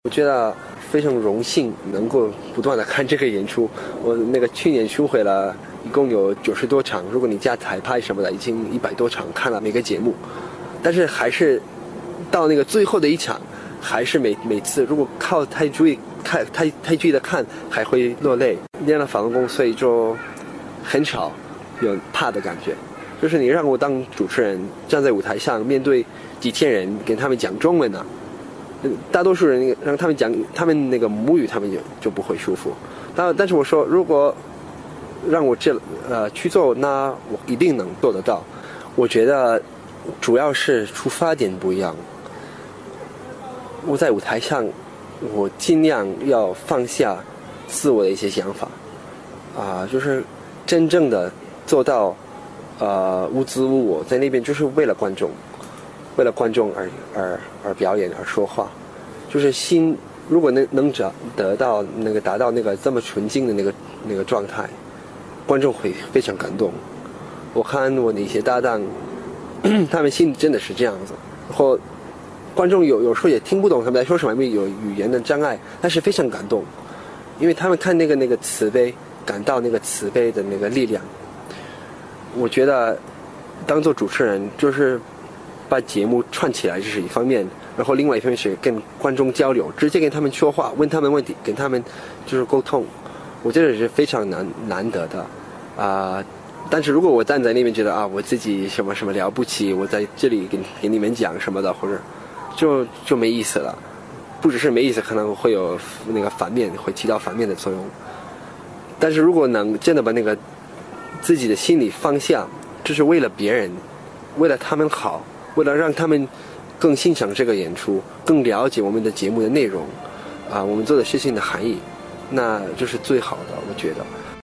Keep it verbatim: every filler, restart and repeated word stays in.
我觉得非常荣幸能够不断的看这个演出。我那个去年巡回了一共有九十多场，如果你加彩排什么的，已经一百多场看了每个节目，但是还是到那个最后的一场，还是每每次如果靠太注意看太太注意的看，还会落泪。练了法轮功，所以就很少有怕的感觉。就是你让我当主持人，站在舞台上面对几千人，跟他们讲中文呢、啊，大多数人让他们讲他们那个母语，他们就就不会舒服。但但是我说，如果让我这呃去做，那我一定能做得到。我觉得主要是出发点不一样。我在舞台上，我尽量要放下自我的一些想法，啊、呃，就是真正的做到呃无私无我，在那边就是为了观众，为了观众而而而表演而说话，就是心如果能能找得到那个达到那个这么纯净的那个那个状态，观众会非常感动。我看我的一些搭档，他们心里真的是这样子，或观众有有时候也听不懂他们在说什么，因为有语言的障碍，但是非常感动，因为他们看那个那个慈悲，感到那个慈悲的那个力量。我觉得当做主持人就是把节目串起来，这是一方面，然后另外一方面是跟观众交流，直接跟他们说话，问他们问题，跟他们就是沟通。我觉得是非常难难得的啊、呃。但是如果我站在那边觉得啊，我自己什么什么了不起，我在这里给给你们讲什么的，或者就就没意思了。不只是没意思，可能会有那个反面，会起到反面的作用。但是如果能真的把那个自己的心理放下，就是为了别人，为了他们好，为了让他们更欣赏这个演出，更了解我们的节目的内容啊，我们做的事情的含义，那就是最好的，我觉得。